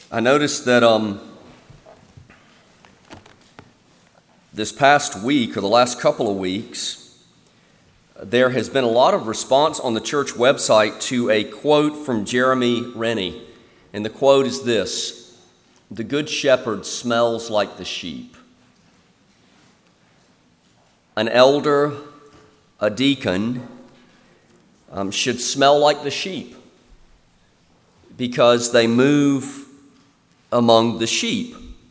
I noticed that this past week or the last couple of weeks, there has been a lot of response on the church website to a quote from Jeremy Rennie. And the quote is this: "The good shepherd smells like the sheep." An elder, a deacon, should smell like the sheep because they move among the sheep.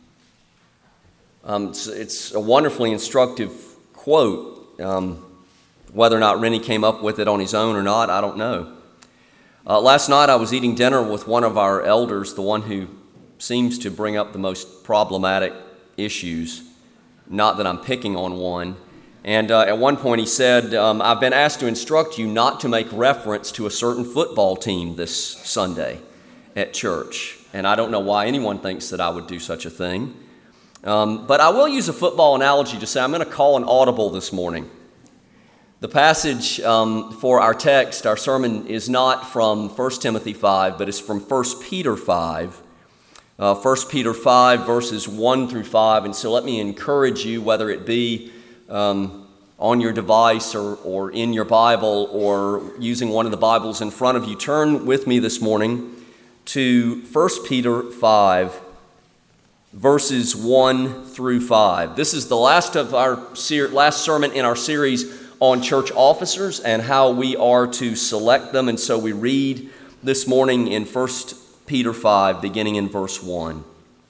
It's a wonderfully instructive quote. Whether or not Rennie came up with it on his own or not, I don't know. Last night I was eating dinner with one of our elders, the one who seems to bring up the most problematic issues. Not that I'm picking on one. And at one point he said, "I've been asked to instruct you not to make reference to a certain football team this Sunday at church." And I don't know why anyone thinks that I would do such a thing. But I will use a football analogy to say I'm going to call an audible this morning. The passage for our text, our sermon, is not from 1 Timothy 5, but it's from 1 Peter 5. 1 Peter 5, verses 1 through 5. And so let me encourage you, whether it be on your device or in your Bible or using one of the Bibles in front of you, turn with me this morning to 1 Peter 5, verses 1 through 5. This is the last of our last sermon in our series on church officers and how we are to select them. And so we read this morning in 1 Peter 5, beginning in verse 1.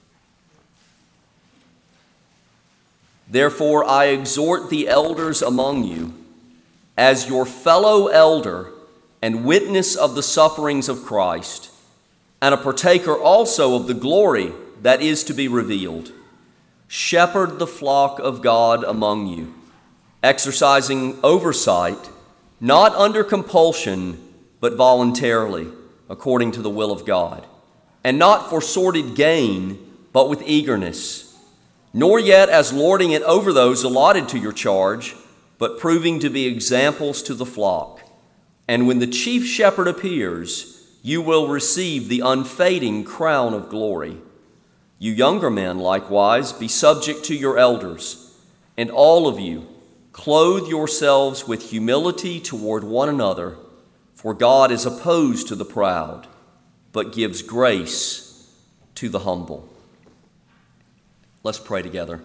"Therefore I exhort the elders among you, as your fellow elder and witness of the sufferings of Christ, and a partaker also of the glory that is to be revealed. Shepherd the flock of God among you, exercising oversight, not under compulsion, but voluntarily, according to the will of God, and not for sordid gain, but with eagerness, nor yet as lording it over those allotted to your charge, but proving to be examples to the flock. And when the chief shepherd appears, you will receive the unfading crown of glory. You younger men, likewise, be subject to your elders, and all of you, clothe yourselves with humility toward one another, for God is opposed to the proud, but gives grace to the humble." Let's pray together.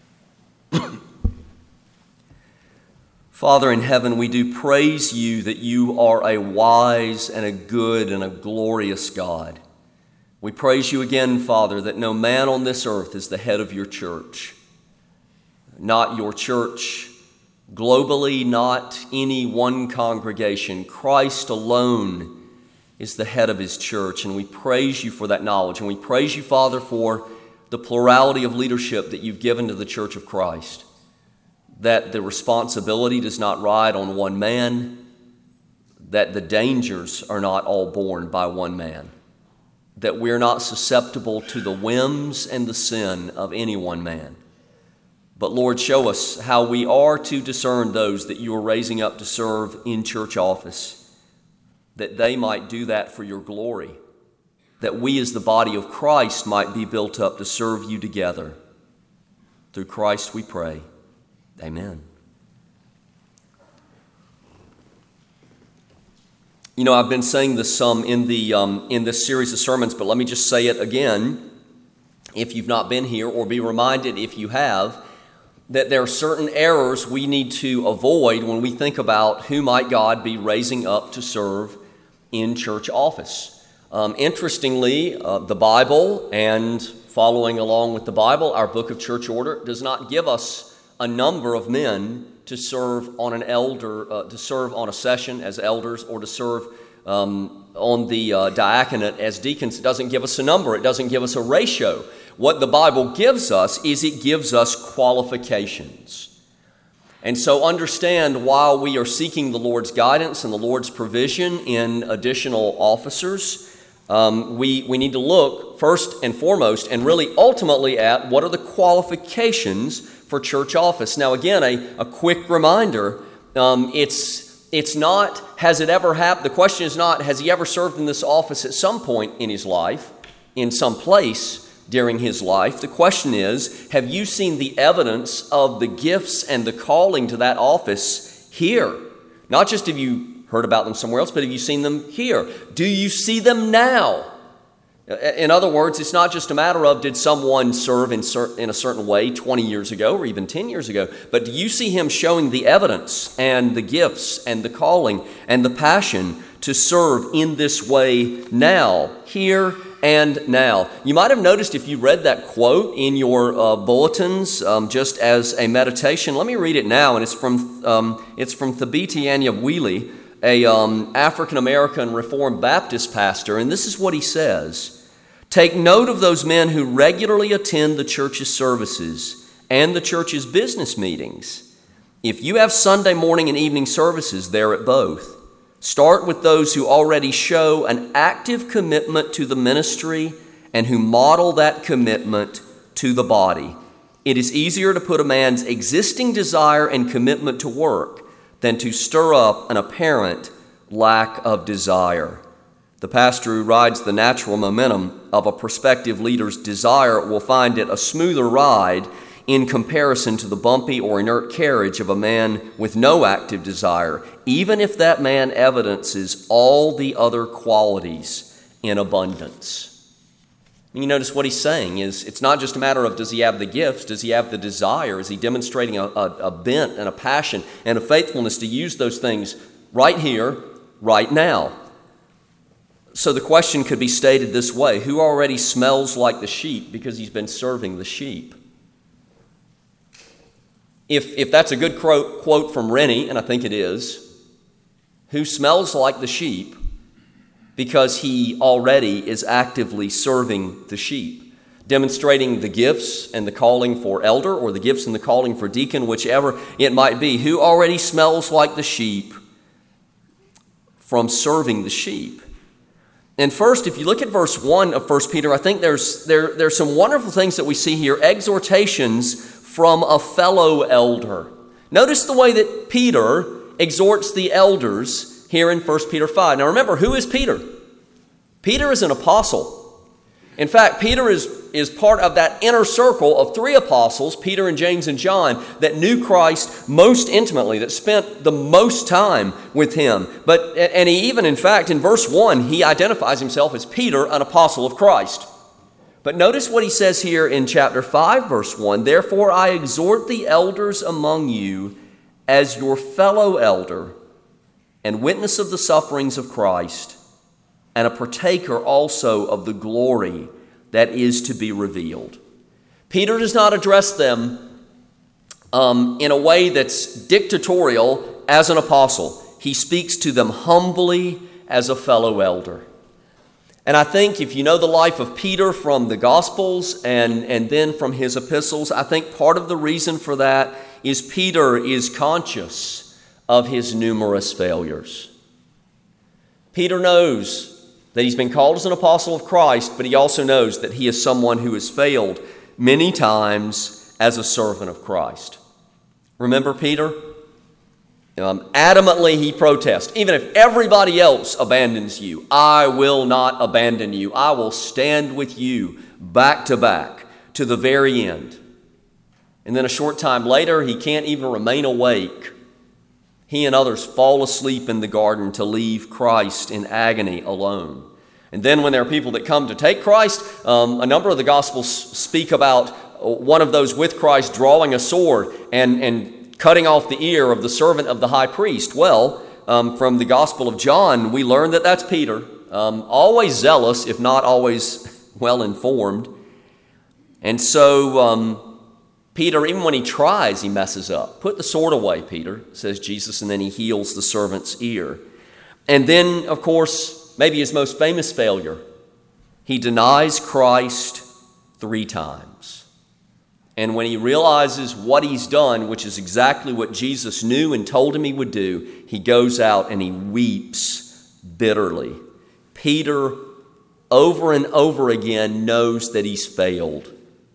Father in heaven, we do praise you that you are a wise and a good and a glorious God. We praise you again, Father, that no man on this earth is the head of your church. Not your church globally, not any one congregation. Christ alone is the head of his church, and we praise you for that knowledge. And we praise you, Father, for the plurality of leadership that you've given to the Church of Christ, that the responsibility does not ride on one man, that the dangers are not all borne by one man, that we're not susceptible to the whims and the sin of any one man. But Lord, show us how we are to discern those that you are raising up to serve in church office, that they might do that for your glory, that we as the body of Christ might be built up to serve you together. Through Christ we pray. Amen. You know, I've been saying this some in this series of sermons, but let me just say it again, if you've not been here, or be reminded if you have, that there are certain errors we need to avoid when we think about who might God be raising up to serve in church office. Interestingly, the Bible, and following along with the Bible, our book of church order does not give us a number of men to serve on to serve on a session as elders, or to serve on the diaconate as deacons. It doesn't give us a number. It doesn't give us a ratio. What the Bible gives us is it gives us qualifications. And so understand, while we are seeking the Lord's guidance and the Lord's provision in additional officers, we need to look first and foremost and really ultimately at what are the qualifications for church office. Now again, a quick reminder, it's not, has it ever happened? The question is not, has he ever served in this office at some point in his life? in some place during his life. The question is, have you seen the evidence of the gifts and the calling to that office here? Not just have you heard about them somewhere else, but have you seen them here? Do you see them now? In other words, it's not just a matter of did someone serve in a certain way 20 years ago or even 10 years ago, but do you see him showing the evidence and the gifts and the calling and the passion to serve in this way now, here and now? You might have noticed if you read that quote in your bulletins just as a meditation. Let me read it now, and it's from Thabiti Anyabwile, a African-American Reformed Baptist pastor, and this is what he says. Take note of those men who regularly attend the church's services and the church's business meetings. If you have Sunday morning and evening services there at both, start with those who already show an active commitment to the ministry and who model that commitment to the body. It is easier to put a man's existing desire and commitment to work than to stir up an apparent lack of desire. The pastor who rides the natural momentum of a prospective leader's desire will find it a smoother ride in comparison to the bumpy or inert carriage of a man with no active desire, even if that man evidences all the other qualities in abundance. You notice what he's saying is it's not just a matter of does he have the gifts, does he have the desire, is he demonstrating a bent and a passion and a faithfulness to use those things right here, right now. So the question could be stated this way: who already smells like the sheep because he's been serving the sheep? If that's a good quote from Rennie, and I think it is, who smells like the sheep because he already is actively serving the sheep, demonstrating the gifts and the calling for elder or the gifts and the calling for deacon, whichever it might be, who already smells like the sheep from serving the sheep. And first, if you look at verse 1 of 1 Peter, I think there's some wonderful things that we see here, exhortations from a fellow elder. Notice the way that Peter exhorts the elders here in 1 Peter 5. Now remember, who is Peter? Peter is an apostle. In fact, Peter is part of that inner circle of three apostles, Peter and James and John, that knew Christ most intimately, that spent the most time with him. And he even, in fact, in verse 1, he identifies himself as Peter, an apostle of Christ. But notice what he says here in chapter 5, verse 1. Therefore I exhort the elders among you as your fellow elder and witness of the sufferings of Christ, and a partaker also of the glory that is to be revealed. Peter does not address them in a way that's dictatorial as an apostle. He speaks to them humbly as a fellow elder. And I think if you know the life of Peter from the Gospels and then from his epistles, I think part of the reason for that is Peter is conscious of his numerous failures. Peter knows that he's been called as an apostle of Christ, but he also knows that he is someone who has failed many times as a servant of Christ. Remember Peter? Adamantly he protests. Even if everybody else abandons you, I will not abandon you. I will stand with you back to back to the very end. And then a short time later, he can't even remain awake. He and others fall asleep in the garden to leave Christ in agony alone. And then when there are people that come to take Christ, a number of the Gospels speak about one of those with Christ drawing a sword and cutting off the ear of the servant of the high priest. Well, from the Gospel of John, we learn that that's Peter, always zealous, if not always well-informed. And so Peter, even when he tries, he messes up. Put the sword away, Peter, says Jesus, and then he heals the servant's ear. And then, of course, maybe his most famous failure, he denies Christ 3 times. And when he realizes what he's done, which is exactly what Jesus knew and told him he would do, he goes out and he weeps bitterly. Peter, over and over again, knows that he's failed.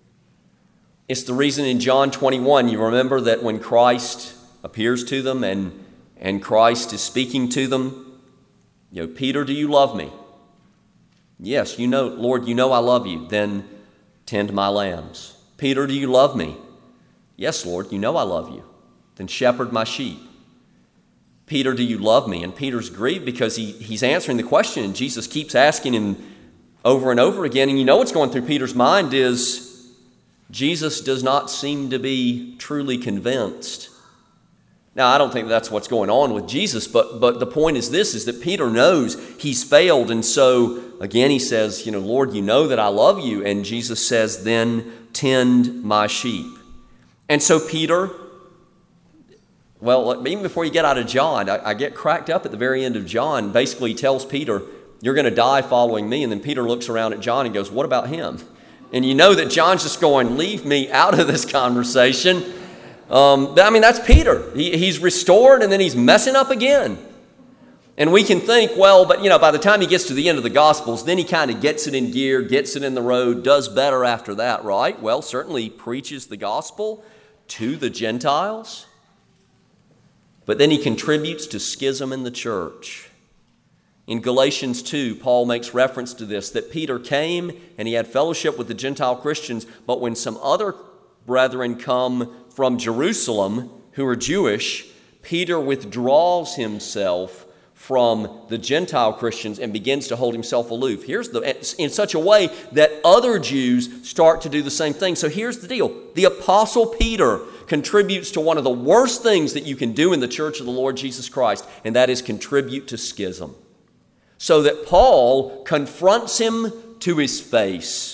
It's the reason in John 21, you remember that when Christ appears to them and Christ is speaking to them, Peter, do you love me? Yes, Lord, you know I love you. Then tend my lambs. Peter, do you love me? Yes, Lord, you know I love you. Then shepherd my sheep. Peter, do you love me? And Peter's grieved because he's answering the question, and Jesus keeps asking him over and over again. And you know what's going through Peter's mind is Jesus does not seem to be truly convinced. Now, I don't think that's what's going on with Jesus, but the point is this, is that Peter knows he's failed. And so, again, he says, Lord, you know that I love you. And Jesus says, then tend my sheep. And so Peter, well, even before you get out of John, I get cracked up at the very end of John. Basically, he tells Peter, you're going to die following me. And then Peter looks around at John and goes, what about him? And you know that John's just going, leave me out of this conversation. That's Peter. He's restored and then he's messing up again. And we can think, well, but by the time he gets to the end of the Gospels, then he kind of gets it in gear, gets it in the road, does better after that, right? Well, certainly preaches the gospel to the Gentiles. But then he contributes to schism in the church. In Galatians 2, Paul makes reference to this, that Peter came and he had fellowship with the Gentile Christians, but when some other brethren come from Jerusalem who are Jewish, Peter withdraws himself from the Gentile Christians and begins to hold himself aloof. In such a way that other Jews start to do the same thing. So here's the deal. The Apostle Peter contributes to one of the worst things that you can do in the church of the Lord Jesus Christ, and that is contribute to schism. So that Paul confronts him to his face.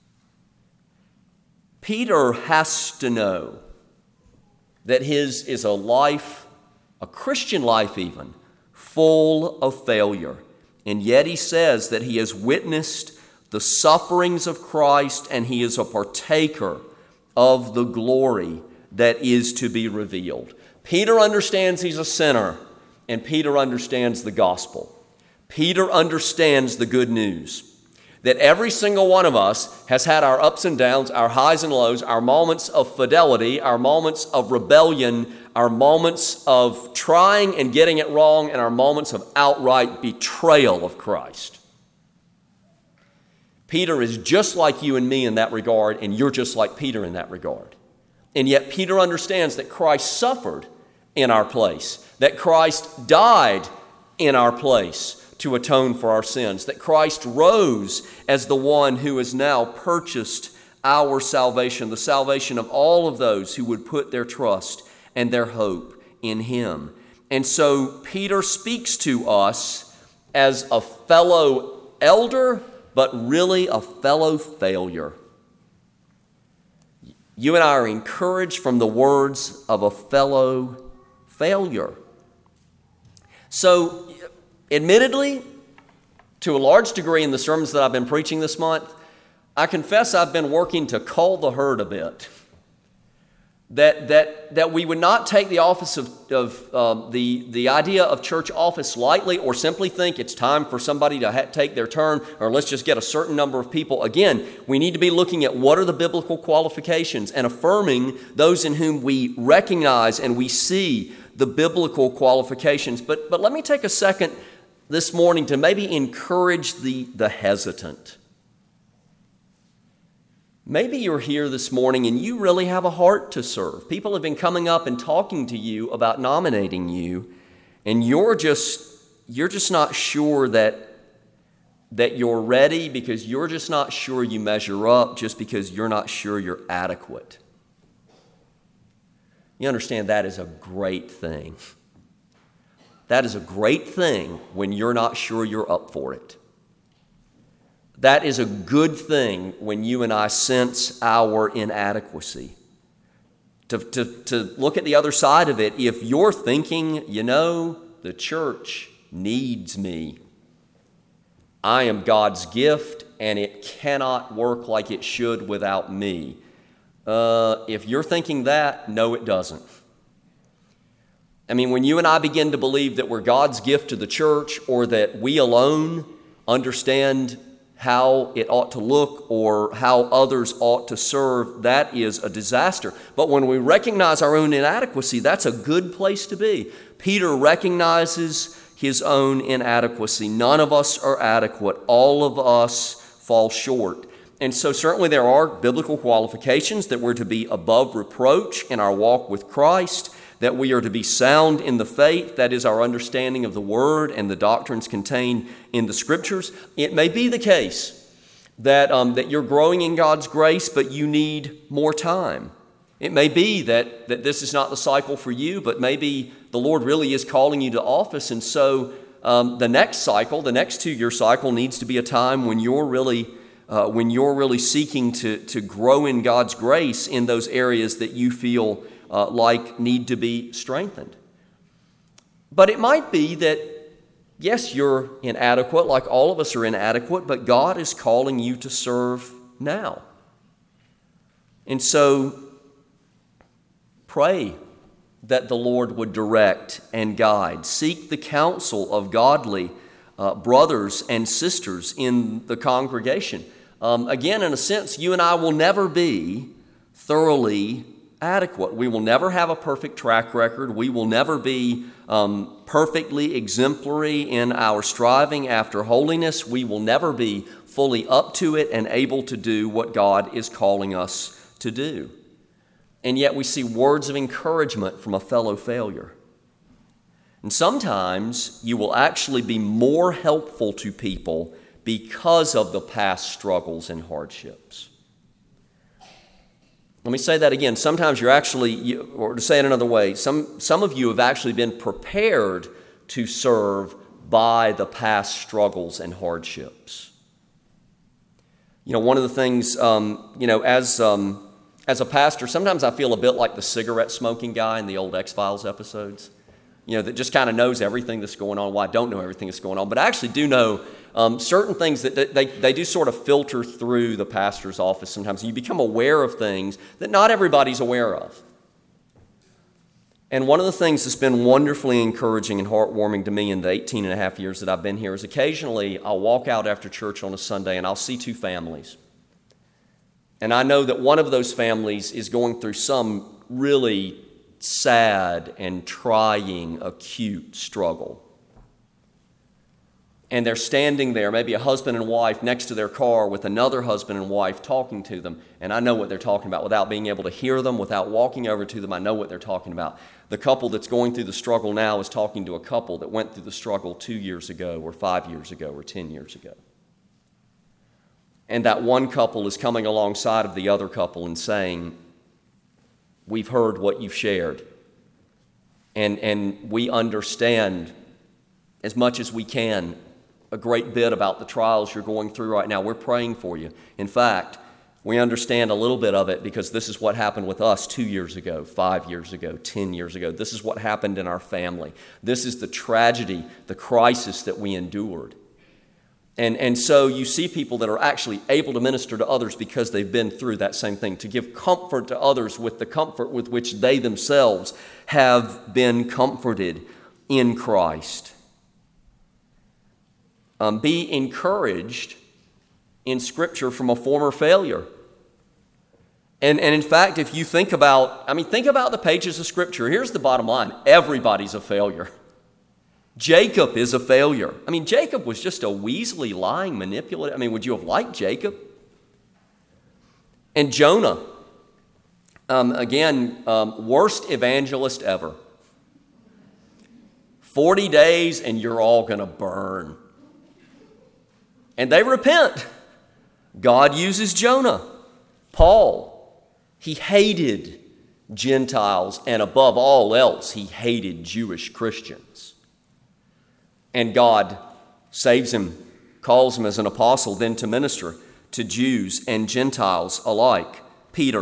Peter has to know that his is a life, a Christian life even, full of failure. And yet he says that he has witnessed the sufferings of Christ and he is a partaker of the glory that is to be revealed. Peter understands he's a sinner, and Peter understands the gospel. Peter understands the good news that every single one of us has had our ups and downs, our highs and lows, our moments of fidelity, our moments of rebellion, our moments of trying and getting it wrong, and our moments of outright betrayal of Christ. Peter is just like you and me in that regard, and you're just like Peter in that regard. And yet Peter understands that Christ suffered in our place, that Christ died in our place to atone for our sins, that Christ rose as the one who has now purchased our salvation, the salvation of all of those who would put their trust and their hope in him. And so Peter speaks to us as a fellow elder, but really a fellow failure. You and I are encouraged from the words of a fellow failure. So, admittedly, to a large degree in the sermons that I've been preaching this month, I confess I've been working to cull the herd a bit. That we would not take the office of the idea of church office lightly, or simply think it's time for somebody to take their turn, or let's just get a certain number of people. Again, we need to be looking at what are the biblical qualifications and affirming those in whom we recognize and we see the biblical qualifications. But let me take a second this morning to maybe encourage the hesitant. Maybe you're here this morning and you really have a heart to serve. People have been coming up and talking to you about nominating you, and you're just not sure that you're ready, because you're just not sure you measure up, just because you're not sure you're adequate. You understand that is a great thing. That is a great thing when you're not sure you're up for it. That is a good thing when you and I sense our inadequacy. To look at the other side of it, if you're thinking, the church needs me. I am God's gift and it cannot work like it should without me. If you're thinking that, no, it doesn't. When you and I begin to believe that we're God's gift to the church, or that we alone understand how it ought to look or how others ought to serve, that is a disaster. But when we recognize our own inadequacy, that's a good place to be. Peter recognizes his own inadequacy. None of us are adequate. All of us fall short. And so certainly there are biblical qualifications that we're to be above reproach in our walk with Christ, that we are to be sound in the faith, that is our understanding of the Word and the doctrines contained in the Scriptures. It may be the case that you're growing in God's grace, but you need more time. It may be that this is not the cycle for you, but maybe the Lord really is calling you to office, and so the next cycle, the next 2-year cycle, needs to be a time when you're really seeking to grow in God's grace in those areas that you feel like need to be strengthened. But it might be that, yes, you're inadequate, like all of us are inadequate, but God is calling you to serve now. And so pray that the Lord would direct and guide. Seek the counsel of godly brothers and sisters in the congregation. Again, in a sense, you and I will never be thoroughly adequate. We will never have a perfect track record. We will never be perfectly exemplary in our striving after holiness. We will never be fully up to it and able to do what God is calling us to do. And yet we see words of encouragement from a fellow failure. And sometimes you will actually be more helpful to people because of the past struggles and hardships. Let me say that again. Sometimes you're actually, or to say it another way, some of you have actually been prepared to serve by the past struggles and hardships. You know, one of the things, as a pastor, sometimes I feel a bit like the cigarette smoking guy in the old X-Files episodes, that just kind of knows everything that's going on. Well, I don't know everything that's going on, but I actually do know certain things that they do sort of filter through the pastor's office sometimes. You become aware of things that not everybody's aware of. And one of the things that's been wonderfully encouraging and heartwarming to me in the 18 and a half years that I've been here is occasionally I'll walk out after church on a Sunday and I'll see 2 families. And I know that one of those families is going through some really sad and trying, acute struggle. And they're standing there, maybe a husband and wife next to their car with another husband and wife talking to them. And I know what they're talking about without being able to hear them, without walking over to them. I know what they're talking about. The couple that's going through the struggle now is talking to a couple that went through the struggle 2 years ago or 5 years ago or 10 years ago. And that one couple is coming alongside of the other couple and saying, we've heard what you've shared. And we understand as much as we can a great bit about the trials you're going through right now. We're praying for you. In fact, we understand a little bit of it because this is what happened with us 2 years ago, 5 years ago, 10 years ago. This is what happened in our family. This is the tragedy, the crisis that we endured. And so you see people that are actually able to minister to others because they've been through that same thing, to give comfort to others with the comfort with which they themselves have been comforted in Christ. Be encouraged in Scripture from a former failure. And in fact, if you think about the pages of Scripture, here's the bottom line. Everybody's a failure. Jacob is a failure. Jacob was just a weaselly, lying, manipulative. Would you have liked Jacob? And Jonah, worst evangelist ever. 40 days and you're all going to burn. And they repent. God uses Jonah. Paul, he hated Gentiles, and above all else, he hated Jewish Christians. And God saves him, calls him as an apostle, then to minister to Jews and Gentiles alike. Peter.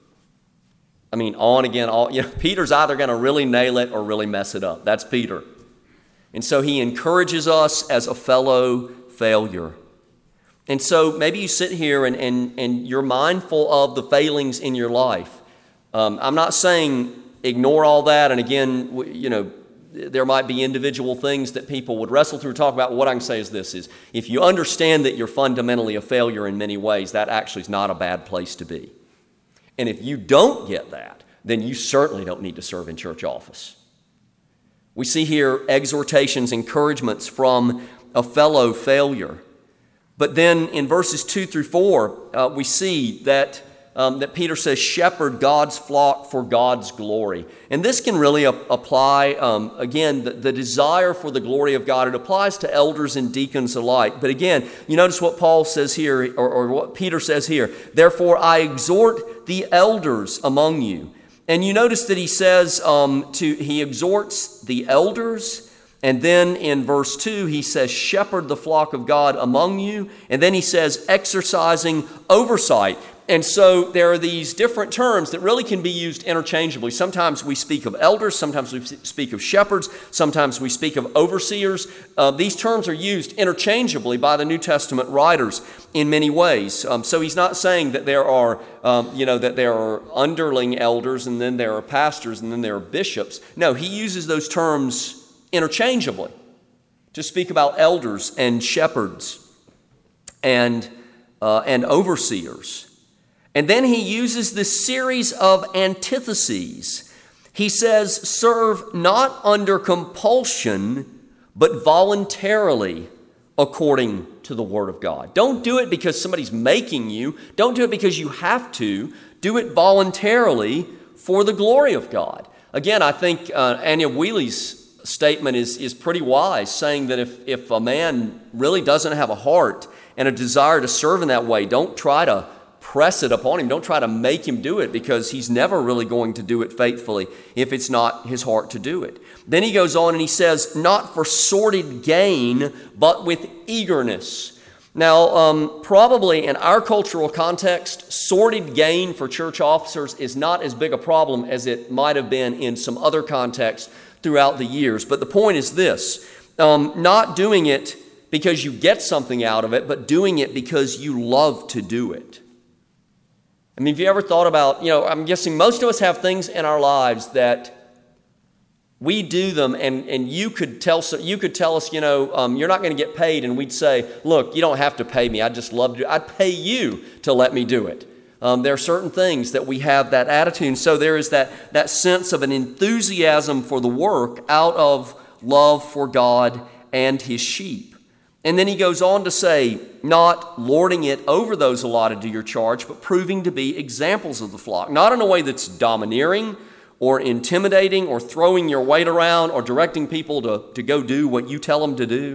On again. Peter's either going to really nail it or really mess it up. That's Peter. And so he encourages us as a fellow failure. And so maybe you sit here and you're mindful of the failings in your life. I'm not saying ignore all that. And again, there might be individual things that people would wrestle through, talk about. What I can say is this, is if you understand that you're fundamentally a failure in many ways, that actually is not a bad place to be. And if you don't get that, then you certainly don't need to serve in church office. We see here exhortations, encouragements from a fellow failure. But then in verses 2 through 4, we see that Peter says, shepherd God's flock for God's glory. And this can really apply, again, the desire for the glory of God. It applies to elders and deacons alike. But again, you notice what Paul says here, or what Peter says here. Therefore, I exhort the elders among you. And you notice that he says, he exhorts the elders. And then in verse 2, he says, shepherd the flock of God among you. And then he says, exercising oversight. And so there are these different terms that really can be used interchangeably. Sometimes we speak of elders, sometimes we speak of shepherds, sometimes we speak of overseers. These terms are used interchangeably by the New Testament writers in many ways. So he's not saying that there are, that there are underling elders and then there are pastors and then there are bishops. No, he uses those terms interchangeably to speak about elders and shepherds and overseers. And then he uses this series of antitheses. He says, serve not under compulsion, but voluntarily according to the Word of God. Don't do it because somebody's making you. Don't do it because you have to. Do it voluntarily for the glory of God. Again, I think Anya Wheely's statement is pretty wise, saying that if a man really doesn't have a heart and a desire to serve in that way, don't try to press it upon him. Don't try to make him do it, because he's never really going to do it faithfully if it's not his heart to do it. Then he goes on and he says, not for sordid gain, but with eagerness. Now, probably in our cultural context, sordid gain for church officers is not as big a problem as it might have been in some other contexts throughout the years. But the point is this, not doing it because you get something out of it, but doing it because you love to do it. I mean, have you ever thought about, I'm guessing most of us have things in our lives that we do them and you could tell us, you're not going to get paid, and we'd say, look, you don't have to pay me. I just love to. I'd pay you to let me do it. There are certain things that we have that attitude. And so there is that sense of an enthusiasm for the work out of love for God and his sheep. And then he goes on to say, not lording it over those allotted to your charge, but proving to be examples of the flock. Not in a way that's domineering or intimidating or throwing your weight around or directing people to go do what you tell them to do,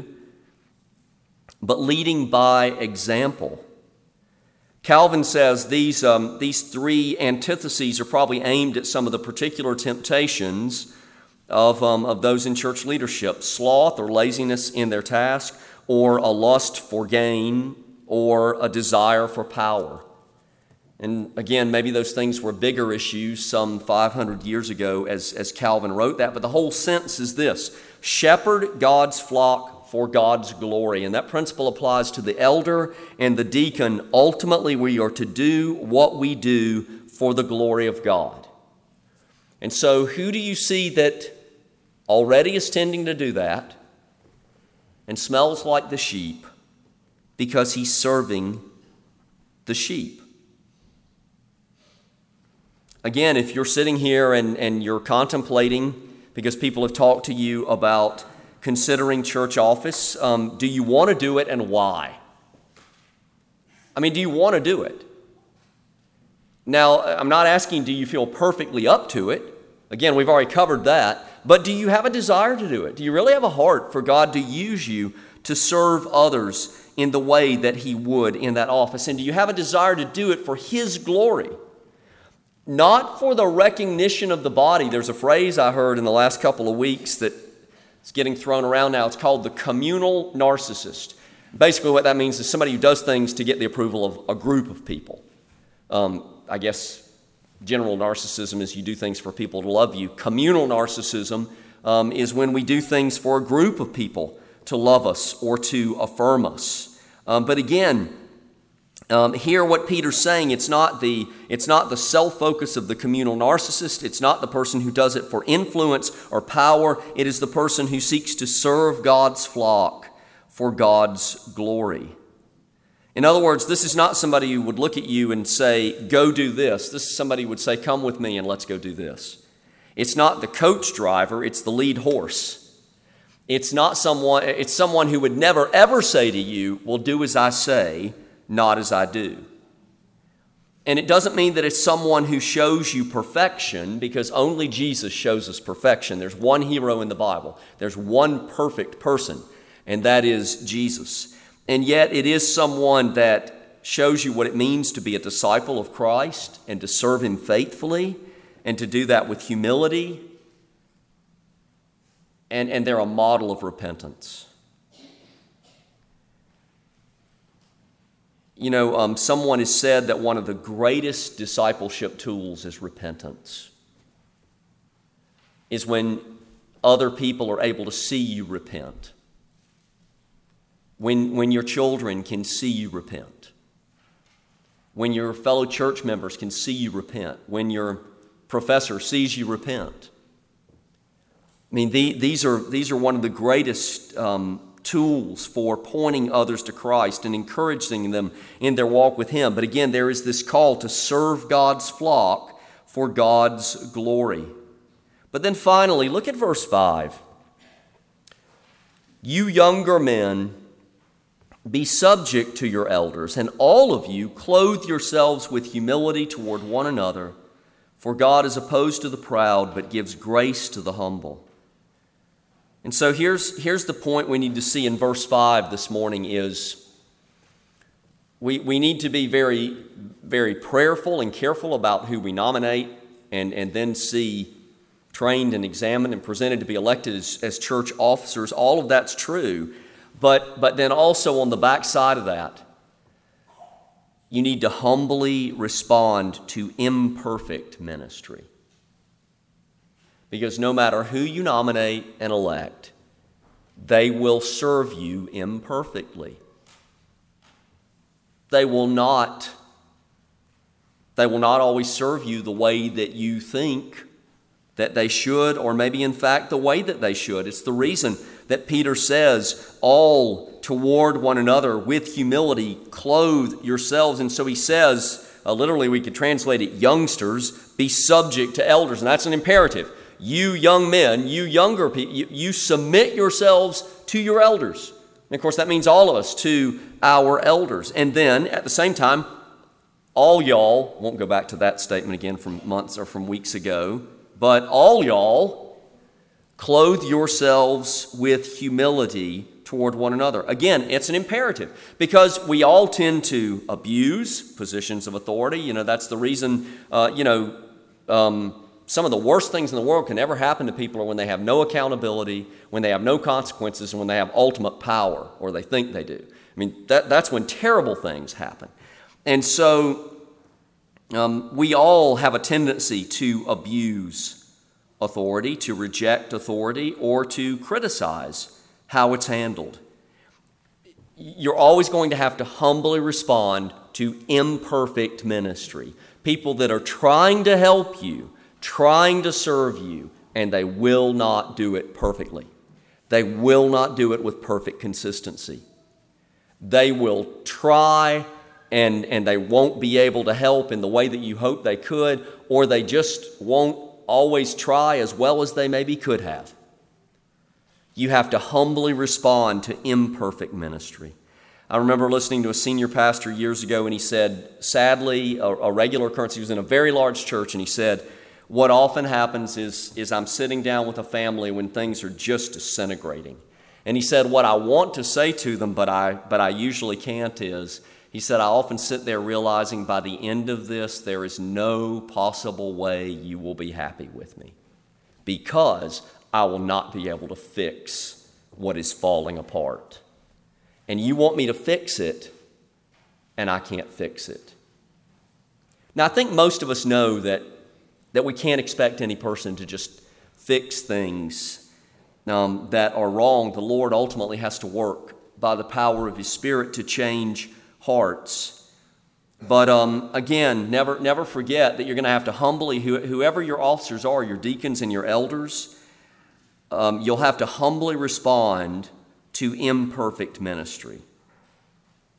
but leading by example. Calvin says these three antitheses are probably aimed at some of the particular temptations of those in church leadership: sloth or laziness in their task, or a lust for gain, or a desire for power. And again, maybe those things were bigger issues some 500 years ago as Calvin wrote that, but the whole sense is this: shepherd God's flock for God's glory. And that principle applies to the elder and the deacon. Ultimately, we are to do what we do for the glory of God. And so who do you see that already is tending to do that and smells like the sheep? Because he's serving the sheep. Again, if you're sitting here and you're contemplating, because people have talked to you about considering church office, do you want to do it, and why? I mean, do you want to do it? Now, I'm not asking, do you feel perfectly up to it? Again, we've already covered that. But do you have a desire to do it? Do you really have a heart for God to use you to serve others in the way that he would in that office? And do you have a desire to do it for his glory? Not for the recognition of the body. There's a phrase I heard in the last couple of weeks that is getting thrown around now. It's called the communal narcissist. Basically what that means is somebody who does things to get the approval of a group of people. I guess general narcissism is you do things for people to love you. Communal narcissism is when we do things for a group of people to love us or to affirm us. But again, here what Peter's saying, it's not the self-focus of the communal narcissist. It's not the person who does it for influence or power. It is the person who seeks to serve God's flock for God's glory. In other words, this is not somebody who would look at you and say, go do this. This is somebody who would say, come with me and let's go do this. It's not the coach driver, it's the lead horse. It's someone who would never ever say to you, well, do as I say, not as I do. And it doesn't mean that it's someone who shows you perfection, because only Jesus shows us perfection. There's one hero in the Bible. There's one perfect person, and that is Jesus. And yet it is someone that shows you what it means to be a disciple of Christ and to serve him faithfully and to do that with humility. And they're a model of repentance. You know, someone has said that one of the greatest discipleship tools is repentance. Is when other people are able to see you repent. When your children can see you repent. When your fellow church members can see you repent. When your professor sees you repent. I mean, these are one of the greatest tools for pointing others to Christ and encouraging them in their walk with him. But again, there is this call to serve God's flock for God's glory. But then finally, look at verse 5. You younger men, be subject to your elders, and all of you clothe yourselves with humility toward one another, for God is opposed to the proud, but gives grace to the humble. And so here's the point we need to see in verse 5 this morning is we need to be very, very prayerful and careful about who we nominate and then see trained and examined and presented to be elected as church officers. All of that's true. But then also on the backside of that, you need to humbly respond to imperfect ministry. Because no matter who you nominate and elect, they will serve you imperfectly. They will not always serve you the way that you think that they should, or maybe in fact the way that they should. It's the reason that Peter says, all toward one another with humility, clothe yourselves. And so he says, literally we could translate it, youngsters, be subject to elders. And that's an imperative. You young men, you younger people, you submit yourselves to your elders. And of course, that means all of us to our elders. And then, at the same time, all y'all, won't go back to that statement again from months or from weeks ago, but all y'all clothe yourselves with humility toward one another. Again, it's an imperative because we all tend to abuse positions of authority. You know, that's the reason, some of the worst things in the world can ever happen to people are when they have no accountability, when they have no consequences, and when they have ultimate power, or they think they do. I mean, that's when terrible things happen. And so we all have a tendency to abuse authority, to reject authority, or to criticize how it's handled. You're always going to have to humbly respond to imperfect ministry. People that are trying to help you, trying to serve you, and they will not do it perfectly. They will not do it with perfect consistency. They will try and they won't be able to help in the way that you hope they could, or they just won't always try as well as they maybe could have. You have to humbly respond to imperfect ministry. I remember listening to a senior pastor years ago, and he said, sadly, a regular occurrence, he was in a very large church, and he said, what often happens is I'm sitting down with a family when things are just disintegrating. And he said, what I want to say to them, but I usually can't is, he said, I often sit there realizing by the end of this, there is no possible way you will be happy with me because I will not be able to fix what is falling apart. And you want me to fix it, and I can't fix it. Now, I think most of us know that we can't expect any person to just fix things that are wrong. The Lord ultimately has to work by the power of His Spirit to change hearts. But again, never forget that you're going to have to humbly, whoever your officers are, your deacons and your elders, you'll have to humbly respond to imperfect ministry.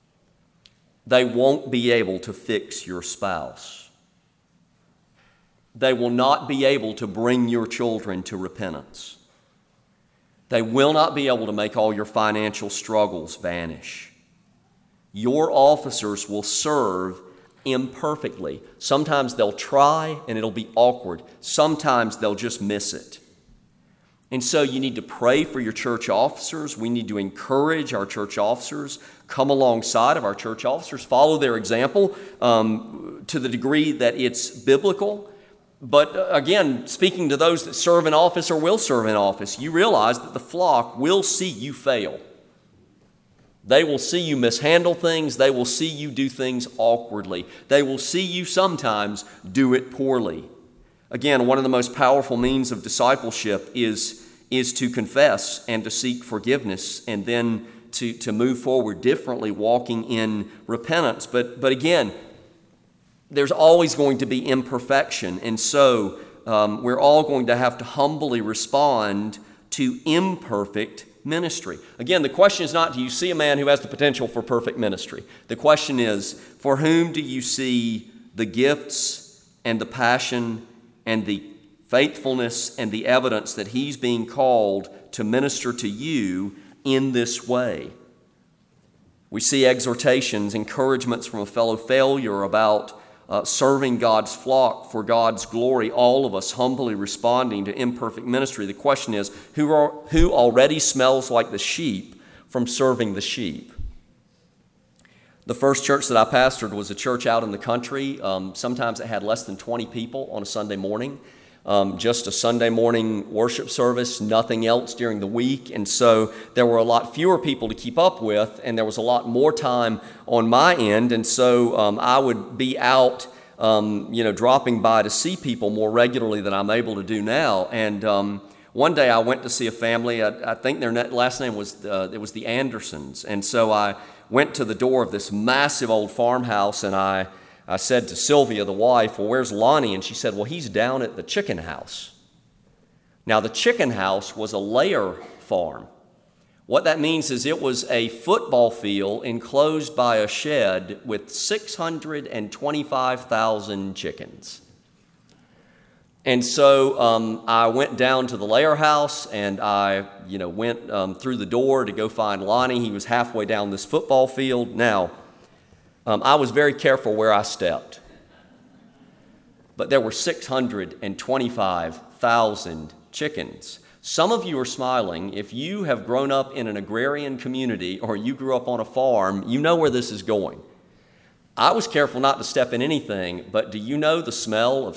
They won't be able to fix your spouse. they will not be able to bring your children to repentance. They will not be able to make all your financial struggles vanish. Your officers will serve imperfectly. Sometimes they'll try and it'll be awkward. Sometimes they'll just miss it. And so you need to pray for your church officers. We need to encourage our church officers, come alongside of our church officers, follow their example to the degree that it's biblical. But again, speaking to those that serve in office or will serve in office, you realize that the flock will see you fail. They will see you mishandle things. They will see you do things awkwardly. They will see you sometimes do it poorly. Again, one of the most powerful means of discipleship is to confess and to seek forgiveness and then to move forward differently, walking in repentance. But again, there's always going to be imperfection. And so we're all going to have to humbly respond to imperfect ministry. Again, the question is not, do you see a man who has the potential for perfect ministry? The question is, for whom do you see the gifts and the passion and the faithfulness and the evidence that he's being called to minister to you in this way? We see exhortations, encouragements from a fellow failure about serving God's flock for God's glory, all of us humbly responding to imperfect ministry. The question is, who already smells like the sheep from serving the sheep? The first church that I pastored was a church out in the country. Sometimes it had less than 20 people on a Sunday morning. Just a Sunday morning worship service, nothing else during the week. And so there were a lot fewer people to keep up with, and there was a lot more time on my end. And so I would be out, dropping by to see people more regularly than I'm able to do now. And one day I went to see a family. I think their last name was the Andersons. And so I went to the door of this massive old farmhouse, and I said to Sylvia, the wife, well, where's Lonnie? And she said, well, he's down at the chicken house. Now, the chicken house was a layer farm. What that means is it was a football field enclosed by a shed with 625,000 chickens. And so I went down to the layer house, and I went through the door to go find Lonnie. He was halfway down this football field. Now, I was very careful where I stepped. But there were 625,000 chickens. Some of you are smiling. If you have grown up in an agrarian community or you grew up on a farm, you know where this is going. I was careful not to step in anything, but do you know the smell of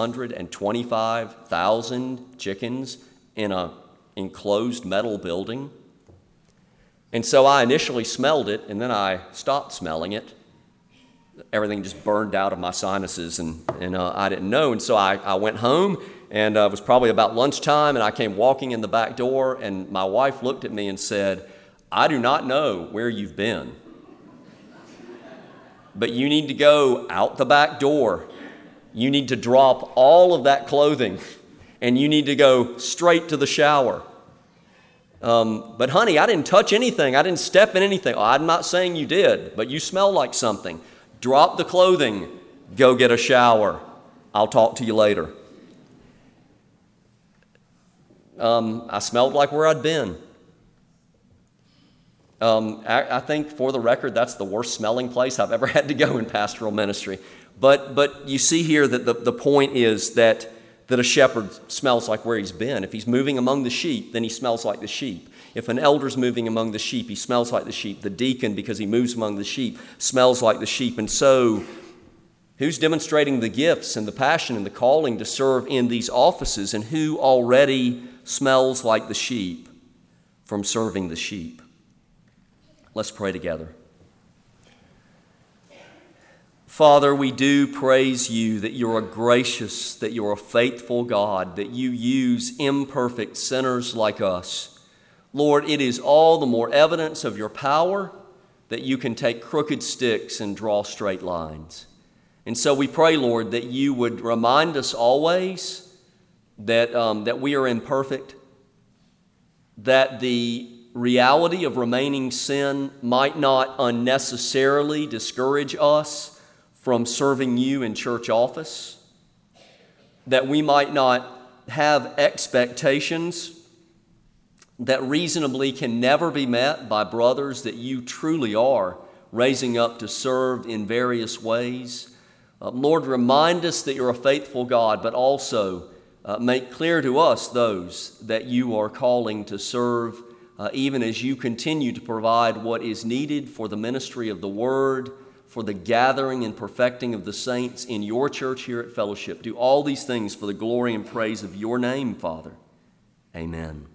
625,000 chickens in an enclosed metal building? And so I initially smelled it, and then I stopped smelling it. Everything just burned out of my sinuses, and I didn't know. And so I went home, and it was probably about lunchtime, and I came walking in the back door, and my wife looked at me and said, I do not know where you've been, but you need to go out the back door. You need to drop all of that clothing, and you need to go straight to the shower. But honey, I didn't touch anything. I didn't step in anything. I'm not saying you did, but you smell like something. Drop the clothing, go get a shower. I'll talk to you later. I smelled like where I'd been. I think, for the record, that's the worst smelling place I've ever had to go in pastoral ministry. But you see here that the point is that a shepherd smells like where he's been. If he's moving among the sheep, then he smells like the sheep. If an elder's moving among the sheep, he smells like the sheep. The deacon, because he moves among the sheep, smells like the sheep. And so, who's demonstrating the gifts and the passion and the calling to serve in these offices, and who already smells like the sheep from serving the sheep? Let's pray together. Father, we do praise you that you're a gracious, that you're a faithful God, that you use imperfect sinners like us. Lord, it is all the more evidence of your power that you can take crooked sticks and draw straight lines. And so we pray, Lord, that you would remind us always that we are imperfect, that the reality of remaining sin might not unnecessarily discourage us from serving you in church office. that we might not have expectations that reasonably can never be met by brothers that you truly are raising up to serve in various ways. Lord, remind us that you're a faithful God, but also make clear to us those that you are calling to serve, even as you continue to provide what is needed for the ministry of the Word, for the gathering and perfecting of the saints in your church here at Fellowship. Do all these things for the glory and praise of your name, Father. Amen.